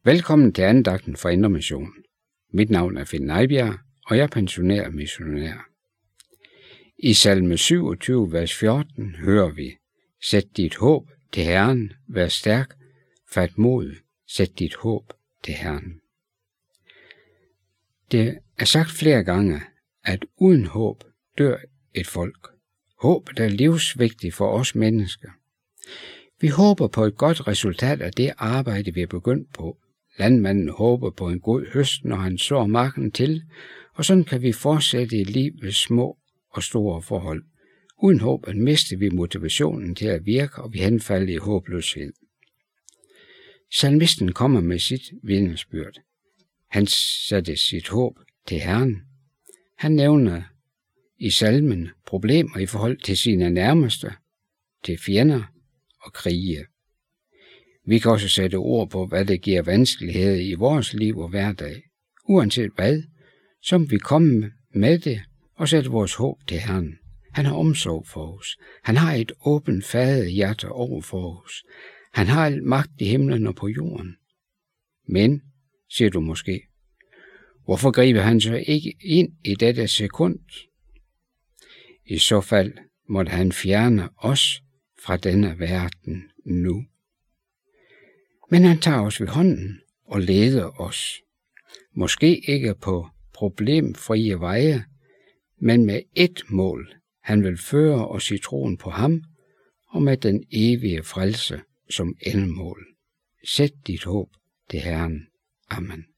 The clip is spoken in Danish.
Velkommen til andagten fra Indre Mission. Mit navn er Finn Eibjerg, og jeg er pensioneret missionær. I salme 27, vers 14 hører vi: Sæt dit håb til Herren, vær stærk, fat mod, sæt dit håb til Herren. Det er sagt flere gange, at uden håb dør et folk. Håbet er livsvigtigt for os mennesker. Vi håber på et godt resultat af det arbejde, vi er begyndt på. Landmanden håber på en god høst, når han sår marken til, og sådan kan vi fortsætte i livets små og store forhold. Uden håb mister vi motivationen til at virke, og vi henfalder i håbløshed. Salmisten kommer med sit vidnesbyrd. Han satte sit håb til Herren. Han nævner i salmen problemer i forhold til sine nærmeste, til fjender og krige. Vi kan også sætte ord på, hvad det giver vanskeligheder i vores liv og hverdag. Uanset hvad, så vi kommer med det og sætte vores håb til Herren. Han har omsorg for os. Han har et åbent faderhjerte over for os. Han har al magt i himlen og på jorden. Men, siger du måske, hvorfor griber han så ikke ind i dette sekund? I så fald måtte han fjerne os fra denne verden nu. Men han tager os ved hånden og leder os. Måske ikke på problemfrie veje, men med ét mål. Han vil føre os i troen på ham og med den evige frelse som endemål. Sæt dit håb til Herren. Amen.